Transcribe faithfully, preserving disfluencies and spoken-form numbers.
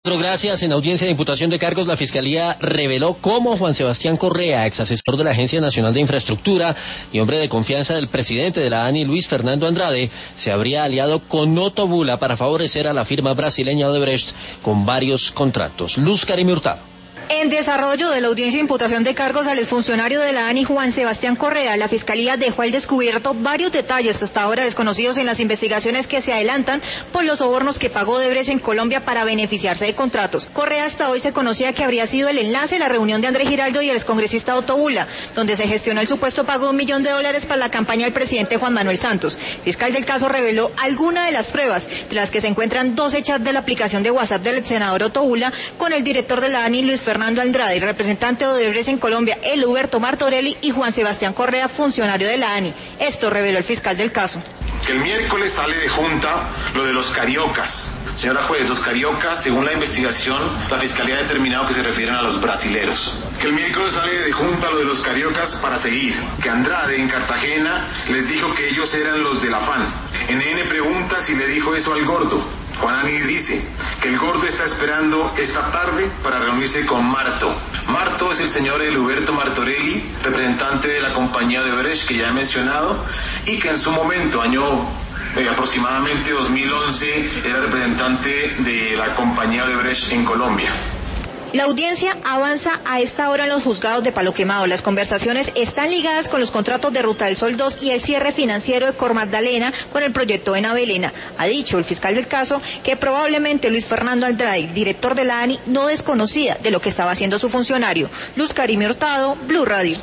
Gracias. En audiencia de imputación de cargos, la Fiscalía reveló cómo Juan Sebastián Correa, exasesor de la Agencia Nacional de Infraestructura y hombre de confianza del presidente de la ANI, Luis Fernando Andrade, se habría aliado con Otto Bula para favorecer a la firma brasileña Odebrecht con varios contratos. Luz Karim Hurtado. En desarrollo de la audiencia de imputación de cargos al exfuncionario de la ANI, Juan Sebastián Correa, la Fiscalía dejó al descubierto varios detalles hasta ahora desconocidos en las investigaciones que se adelantan por los sobornos que pagó Odebrecht en Colombia para beneficiarse de contratos. Correa hasta hoy se conocía que habría sido el enlace de la reunión de André Giraldo y el excongresista Otto Bula, donde se gestionó el supuesto pago de un millón de dólares para la campaña del presidente Juan Manuel Santos. El fiscal del caso reveló algunas de las pruebas, de las que se encuentran doce chats de la aplicación de WhatsApp del senador Otto Bula con el director de la ANI, Luis Fernando Andrade, el representante de Odebrecht en Colombia, el Huberto Martorelli, y Juan Sebastián Correa, funcionario de la ANI. Esto reveló el fiscal del caso. Que el miércoles sale de junta lo de los cariocas. Señora juez, los cariocas, según la investigación, la Fiscalía ha determinado que se refieren a los brasileros. Que el miércoles sale de junta lo de los cariocas para seguir. Que Andrade en Cartagena les dijo que ellos eran los del afán. N N pregunta si le dijo eso al gordo. Juanani dice que el gordo está esperando esta tarde para reunirse con Marto. Marto es el señor Huberto Martorelli, representante de la compañía de Odebrecht que ya he mencionado, y que en su momento, año eh, aproximadamente dos mil once, era representante de la compañía de Odebrecht en Colombia. La audiencia avanza a esta hora en los juzgados de Palo Quemado. Las conversaciones están ligadas con los contratos de Ruta del Sol dos y el cierre financiero de Cor Magdalena con el proyecto de Navelena. Ha dicho el fiscal del caso que probablemente Luis Fernando Andrade, director de la ANI, no desconocía de lo que estaba haciendo su funcionario. Luz Karim Hurtado, Blue Radio.